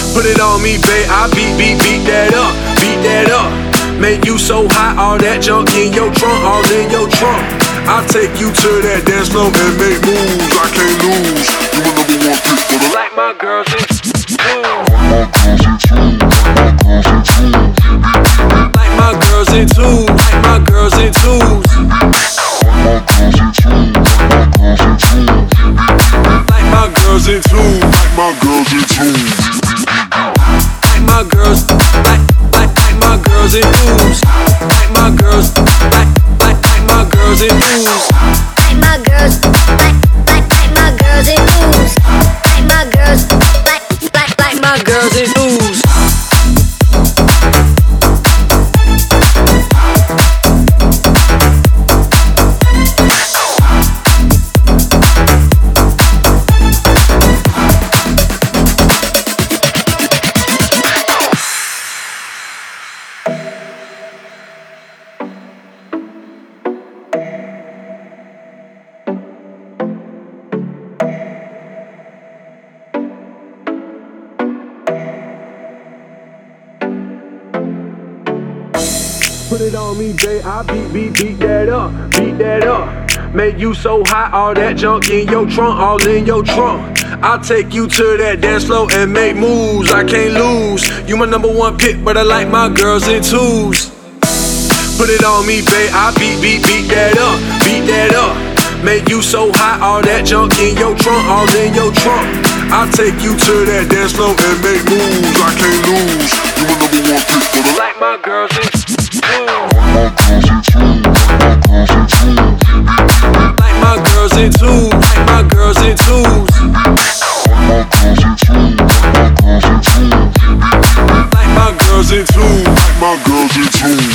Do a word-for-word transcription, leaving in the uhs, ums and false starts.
Put it on me, babe, I beat, beat, beat that up, beat that up. Make you so hot, all that junk in your trunk, all in your trunk. I'll take you to that dance floor and make moves. I can't lose. You my number one pick for the like my girls in like my girls in twos. Like my girls in twos. Like my girls in twos. Like my girls in twos. Like my girls. Like like like my girls in twos. Like my girls. Like like like my girls in twos. Like my girls. Like like like my girls in twos. Like my girls. Like like like my girls in twos. Put it on me, babe, I beat, beat, beat that up, beat that up. Make you so hot, all that junk in your trunk, all in your trunk. I'll take you to that dance floor and make moves. I can't lose. You my number one pick, but I like my girls in twos. Put it on me, babe, I beat, beat, beat that up, beat that up. Make you so hot, all that junk in your trunk, all in your trunk. I'll take you to that dance floor and make moves. I can't lose. You my number one pick, but I like my girls in twos. Like my girls in twos. Like my girls in twos. Like my girls in twos. Like my girls in twos.